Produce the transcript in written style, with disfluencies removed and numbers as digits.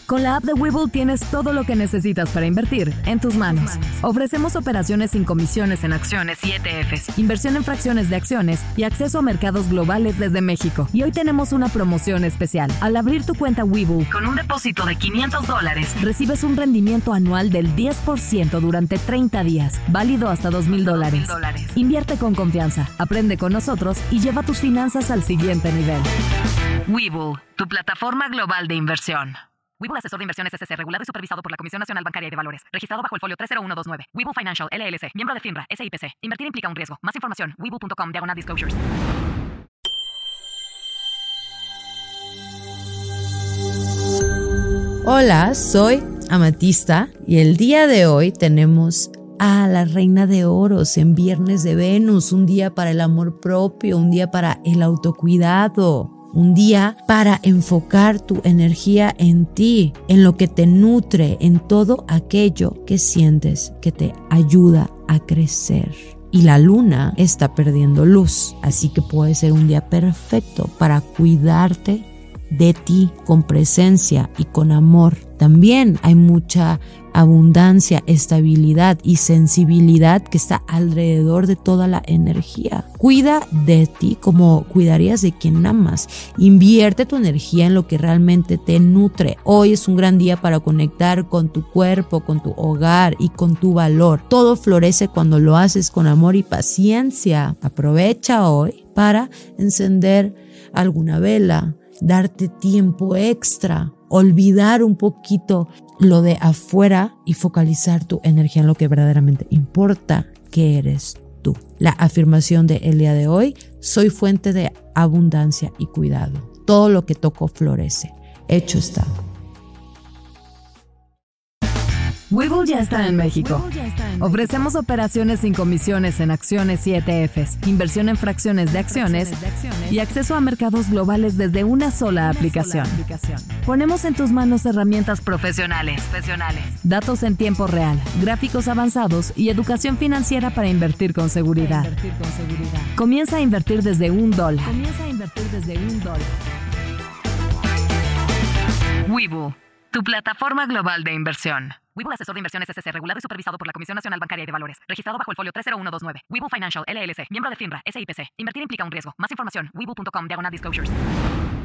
Con la app de Webull tienes todo lo que necesitas para invertir en tus manos. Ofrecemos operaciones sin comisiones en acciones y ETFs, inversión en fracciones de acciones y acceso a mercados globales desde México. Y hoy tenemos una promoción especial. Al abrir tu cuenta Webull con un depósito de $500, recibes un rendimiento anual del 10% durante 30 días, válido hasta $2,000. Invierte con confianza, aprende con nosotros y lleva tus finanzas al siguiente nivel. Webull, tu plataforma global de inversión. Webull Asesor de Inversiones S.C. regulado y supervisado por la Comisión Nacional Bancaria y de Valores. Registrado bajo el folio 30129. Webull Financial, LLC. Miembro de FINRA, SIPC. Invertir implica un riesgo. Más información, webull.com/disclosures. Hola, soy Amatista y el día de hoy tenemos a la Reina de Oros en Viernes de Venus. Un día para el amor propio, un día para el autocuidado. Un día para enfocar tu energía en ti, en lo que te nutre, en todo aquello que sientes que te ayuda a crecer. Y la luna está perdiendo luz, así que puede ser un día perfecto para cuidarte de ti con presencia y con amor. También hay mucha abundancia, estabilidad y sensibilidad que está alrededor de toda la energía. Cuida de ti como cuidarías de quien amas. Invierte tu energía en lo que realmente te nutre. Hoy es un gran día para conectar con tu cuerpo, con tu hogar y con tu valor. Todo florece cuando lo haces con amor y paciencia. Aprovecha hoy para encender alguna vela, darte tiempo extra, olvidar un poquito lo de afuera y focalizar tu energía en lo que verdaderamente importa, que eres tú. La afirmación del día de hoy: soy fuente de abundancia y cuidado. Todo lo que toco florece. Hecho está. Webull ya está en México. Ofrecemos operaciones sin comisiones en acciones y ETFs, inversión en fracciones de acciones y acceso a mercados globales desde una sola aplicación. Ponemos en tus manos herramientas profesionales, datos en tiempo real, gráficos avanzados y educación financiera para invertir con seguridad. Comienza a invertir desde $1. Webull, tu plataforma global de inversión. Webull Asesor de Inversiones S.C. regulado y supervisado por la Comisión Nacional Bancaria y de Valores. Registrado bajo el folio 30129. Webull Financial, LLC. Miembro de FINRA, SIPC. Invertir implica un riesgo. Más información, webull.com/disclosures.